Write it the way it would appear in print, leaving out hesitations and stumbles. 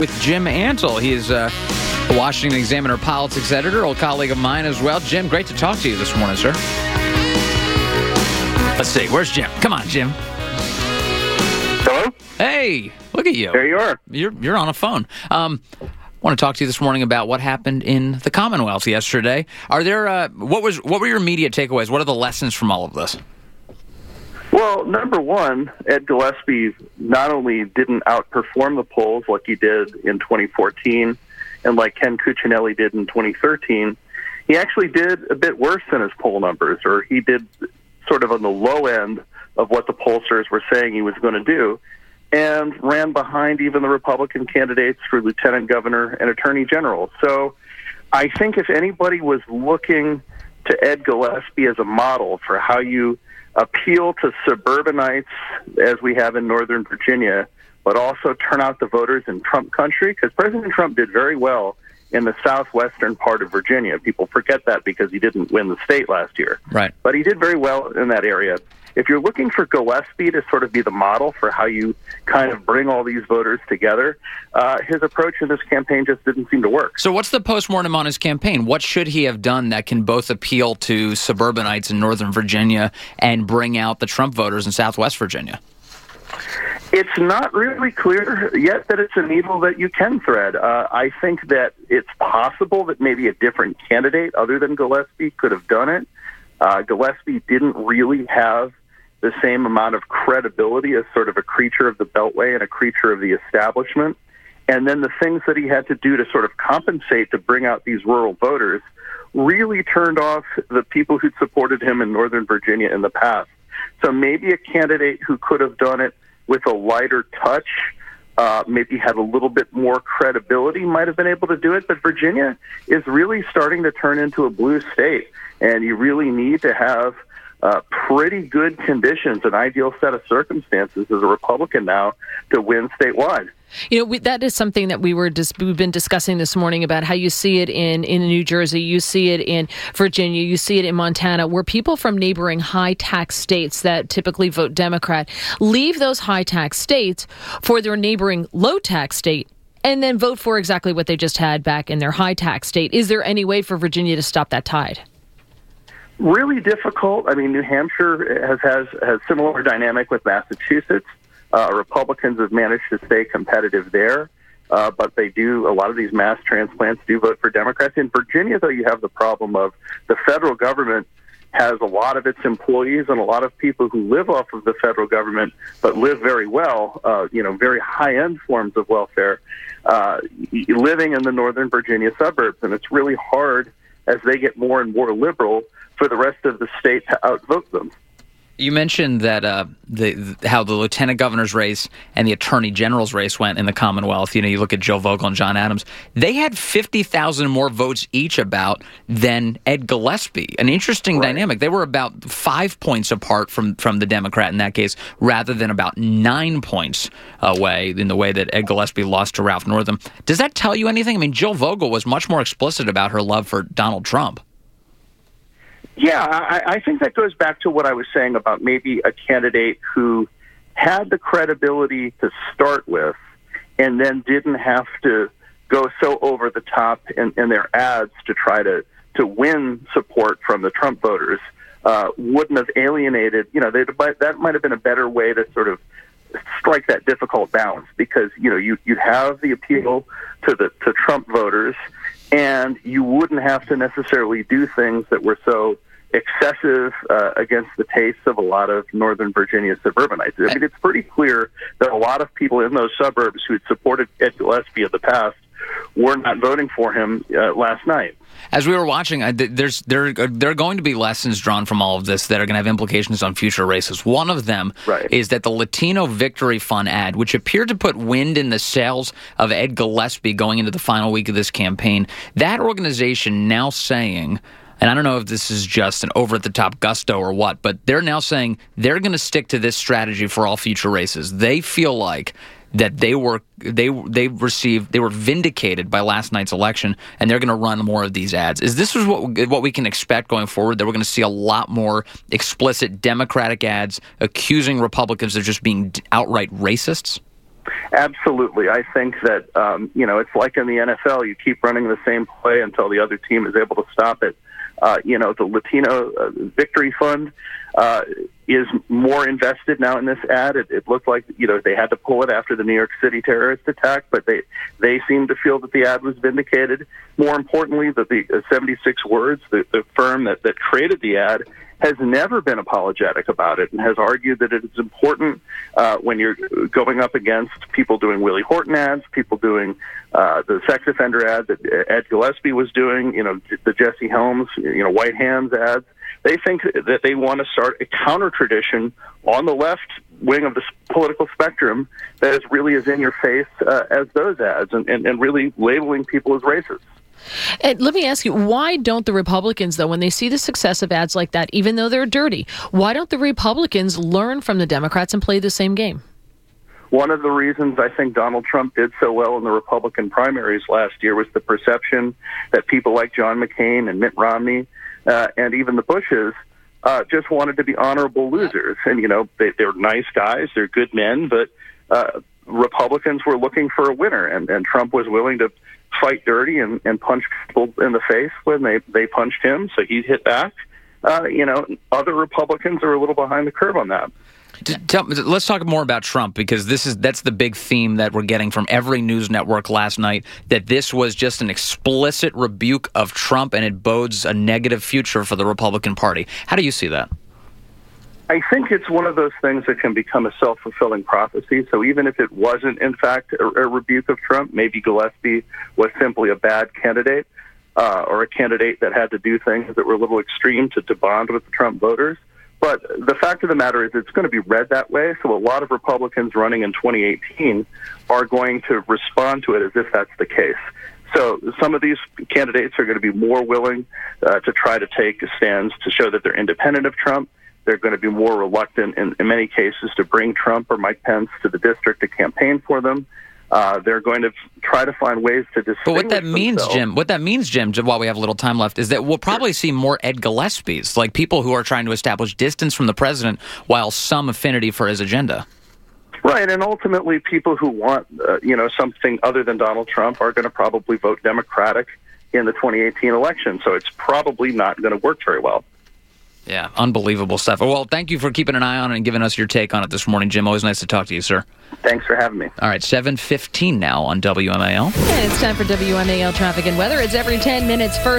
With Jim Antle. He is a Washington Examiner politics editor, old colleague of mine as well. Jim, great to talk to you this morning, sir. Let's see. Where's Jim? Come on, Jim. Hello? Hey, look at you. There you are. You're on a phone. I want to talk to you this morning about what happened in the Commonwealth yesterday. Are there what were your immediate takeaways? What are the lessons from all of this? Well, number one, Ed Gillespie not only didn't outperform the polls like he did in 2014 and like Ken Cuccinelli did in 2013, he actually did a bit worse than his poll numbers, or he did sort of on the low end of what the pollsters were saying he was going to do, and ran behind even the Republican candidates for lieutenant governor and attorney general. So I think if anybody was looking to Ed Gillespie as a model for how you appeal to suburbanites, as we have in Northern Virginia, but also turn out the voters in Trump country, because President Trump did very well in the southwestern part of Virginia. People forget that because he didn't win the state last year. Right. But he did very well in that area. If you're looking for Gillespie to sort of be the model for how you kind of bring all these voters together, his approach in this campaign just didn't seem to work. So what's the postmortem on his campaign? What should he have done that can both appeal to suburbanites in Northern Virginia and bring out the Trump voters in Southwest Virginia? It's not really clear yet that it's a needle that you can thread. I think that it's possible that maybe a different candidate other than Gillespie could have done it. Gillespie didn't really have the same amount of credibility as sort of a creature of the Beltway and a creature of the establishment. And then the things that he had to do to sort of compensate to bring out these rural voters really turned off the people who'd supported him in Northern Virginia in the past. So maybe a candidate who could have done it with a lighter touch, maybe had a little bit more credibility, might have been able to do it. But Virginia is really starting to turn into a blue state, and you really need to have pretty good conditions, an ideal set of circumstances as a Republican now to win statewide. You know, that is something that we've been discussing this morning about how you see it in New Jersey, you see it in Virginia, you see it in Montana, where people from neighboring high-tax states that typically vote Democrat leave those high-tax states for their neighboring low-tax state and then vote for exactly what they just had back in their high-tax state. Is there any way for Virginia to stop that tide? Really difficult. I mean, New Hampshire has similar dynamic with Massachusetts. Republicans have managed to stay competitive there, but a lot of these mass transplants do vote for Democrats. In Virginia, though, you have the problem of the federal government has a lot of its employees and a lot of people who live off of the federal government but live very well, very high-end forms of welfare, living in the Northern Virginia suburbs. And it's really hard as they get more and more liberal for the rest of the state to outvote them. You mentioned that how the lieutenant governor's race and the attorney general's race went in the Commonwealth. You know, you look at Joe Vogel and John Adams. They had 50,000 more votes each about than Ed Gillespie. An interesting dynamic. They were about 5 points apart from the Democrat in that case, rather than about 9 points away in the way that Ed Gillespie lost to Ralph Northam. Does that tell you anything? I mean, Jill Vogel was much more explicit about her love for Donald Trump. Yeah, I think that goes back to what I was saying about maybe a candidate who had the credibility to start with and then didn't have to go so over the top in their ads to try to win support from the Trump voters, wouldn't have alienated, that might have been a better way to sort of strike that difficult balance, because, you have the appeal to Trump voters, and you wouldn't have to necessarily do things that were so excessive against the tastes of a lot of Northern Virginia suburbanites. I mean, it's pretty clear that a lot of people in those suburbs who had supported Ed Gillespie in the past were not voting for him last night. As we were watching, there are going to be lessons drawn from all of this that are going to have implications on future races. One of them is that the Latino Victory Fund ad, which appeared to put wind in the sails of Ed Gillespie going into the final week of this campaign, that organization now saying, and I don't know if this is just an over-the-top gusto or what, but they're now saying they're going to stick to this strategy for all future races. They feel like that they were vindicated by last night's election, and they're going to run more of these ads. Is this what we can expect going forward? That we're going to see a lot more explicit Democratic ads accusing Republicans of just being outright racists? Absolutely. I think that, it's like in the NFL. You keep running the same play until the other team is able to stop it. The Latino Victory Fund is more invested now in this ad. It looked like, they had to pull it after the New York City terrorist attack, but they seem to feel that the ad was vindicated. More importantly, that the 76 Words, the firm that created the ad, has never been apologetic about it and has argued that it is important when you're going up against people doing Willie Horton ads, people doing the sex offender ad that Ed Gillespie was doing, the Jesse Helms, White Hands ads. They think that they want to start a counter-tradition on the left wing of the political spectrum that is really as in your face as those ads and really labeling people as racist. And let me ask you, why don't the Republicans, though, when they see the success of ads like that, even though they're dirty, why don't the Republicans learn from the Democrats and play the same game? One of the reasons I think Donald Trump did so well in the Republican primaries last year was the perception that people like John McCain and Mitt Romney and even the Bushes just wanted to be honorable losers. And, they're nice guys, they're good men, but Republicans were looking for a winner, and Trump was willing to fight dirty and punch people in the face when they punched him, so he hit back. Other Republicans are a little behind the curve on that. Let's talk more about Trump, because that's the big theme that we're getting from every news network last night, that this was just an explicit rebuke of Trump and it bodes a negative future for the Republican Party. How do you see that? I think it's one of those things that can become a self-fulfilling prophecy. So even if it wasn't, in fact, a rebuke of Trump, maybe Gillespie was simply a bad candidate or a candidate that had to do things that were a little extreme to bond with the Trump voters. But the fact of the matter is it's going to be read that way. So a lot of Republicans running in 2018 are going to respond to it as if that's the case. So some of these candidates are going to be more willing to try to take stands to show that they're independent of Trump. They're going to be more reluctant, in many cases, to bring Trump or Mike Pence to the district to campaign for them. They're going to try to find ways to distinguish But what that means, Jim, while we have a little time left, is that we'll probably see more Ed Gillespies, like people who are trying to establish distance from the president while some affinity for his agenda. Right, and ultimately people who want, something other than Donald Trump are going to probably vote Democratic in the 2018 election. So it's probably not going to work very well. Yeah, unbelievable stuff. Well, thank you for keeping an eye on it and giving us your take on it this morning, Jim. Always nice to talk to you, sir. Thanks for having me. All right, 7:15 now on WMAL. And it's time for WMAL traffic and weather. It's every 10 minutes first.